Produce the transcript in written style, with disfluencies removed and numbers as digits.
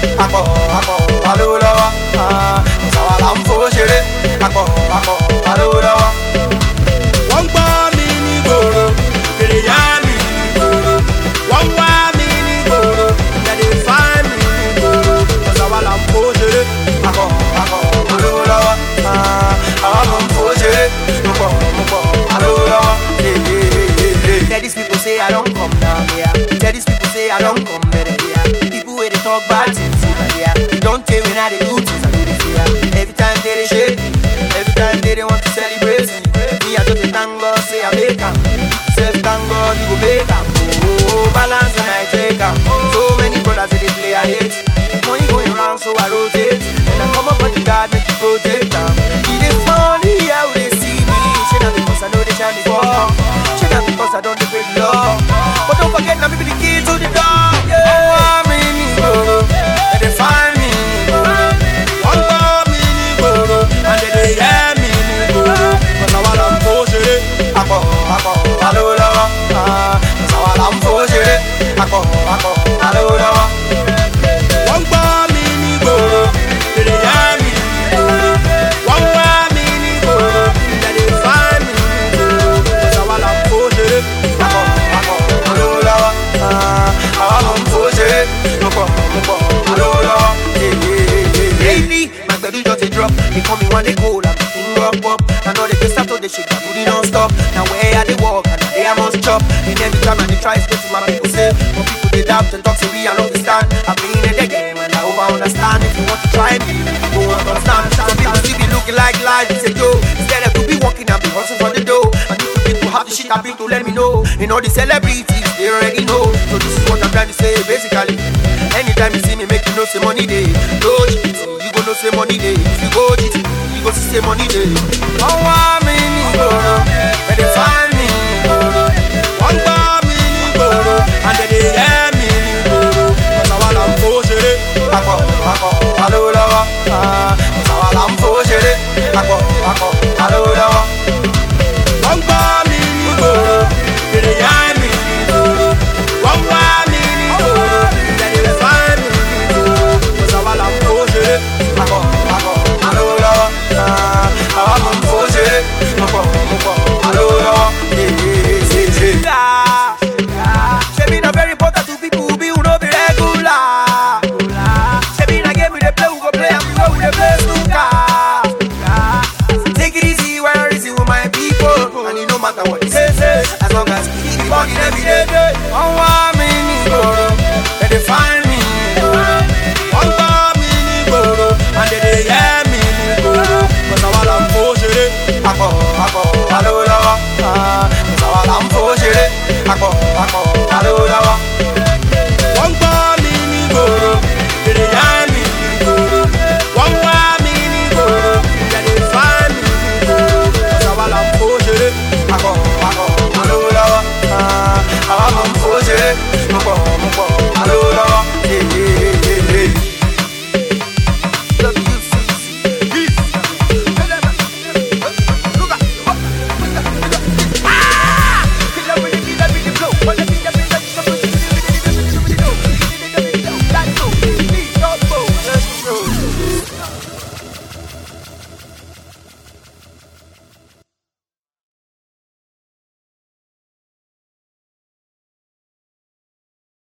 Akọ, alówó lọ́wọ́. Sàwa là ń fowó ṣeré. Akọ, alówó lọ́wọ́. Wọ́n gbọ́ mi ní gbòòrò, kèrè yá mi ní gbòòrò. Wọ́n wá mi ní gbòòrò, lẹ́dẹ̀ fá mi ní gbòòrò. Sàwa là ń fowó ṣeré. Akọ, alówó lọ́wọ́. Àwa là ń fowó ṣeré. Mo pọ̀, alówó lọ́wọ́. Tell these people say I don't come down here. Tell these people say I don't come better here. People where they talk bad things over here. Don't tell when I they do things I do they fear. Every time they shake, every time they want to celebrate me. I just thank God, say I make am. Say thank God, you go make am. Oh, balance and I take am. So many brothers they play I hate. Money going around so I rotate. And I come up with the God make you protect them. It is funny how they see me. Shit not because I know they shine before. Shit not because I don't break law. But don't forget now me be the key to the door. Yeah. Oh, me ni gboro, they find me ni gboro. Wọ́n gbọ́ mi ní gbòòrò, and they hear me ní gbòòrò. Sàwa là ń fowó ṣeré. Akọ, alówó lọ́wọ́. Sàwa là ń fowó ṣeré. Akọ, alówó lọ́wọ́. Wọ́n gbọ́ mi ní gbòòrò, kèrè yá mi ní gbòòrò. Wọ́n wá mi ní gbòòrò, lẹ́dẹ̀ fá mi ní gbòòrò. Sàwa là ń fowó ṣeré. Akọ, alówó lọ́wọ́. Àwa là ń fowó ṣeré. Mo pọ̀, alówó lọ́wọ́. Lately, my baby just a drop. They call me one day cold, I'm finger up. I know they can start to the shit, my booty non-stop. Now where I they walk, and they I must chop. And every time I they try to get to my people say, but people they doubt and talk to me, I don't understand. I've been in the game and I hope I understand. If you want to try me, you go understand. Some people see me looking like lies, they say yo. Instead I could be walking and be hustling for the dough. And if you people have the shit I've been to let me know. And all the celebrities, they already know. So this is what I'm trying to say, basically. Anytime you see me make you know, say money they